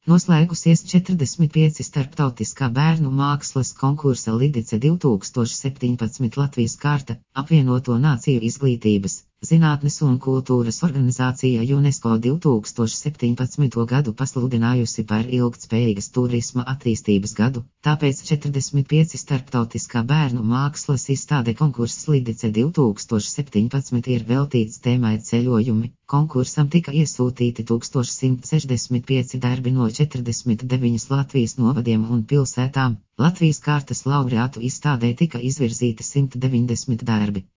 Noslēgusies 45 starptautiskā bērnu mākslas konkursa Lidice 2017 Latvijas kārta, apvienoto nāciju izglītības, zinātnes un kultūras organizācija UNESCO 2017. Gadu pasludinājusi par ilgtspējīgas turisma attīstības gadu, tāpēc 45 starptautiskā bērnu mākslas izstāde konkurss Lidice 2017 ir veltīts tēmai ceļojumi. Konkursam tika iesūtīti 1165 darbi no 49 Latvijas novadiem un pilsētām. Latvijas kārtas laureātu izstādē tika izvirzīti 190 darbi.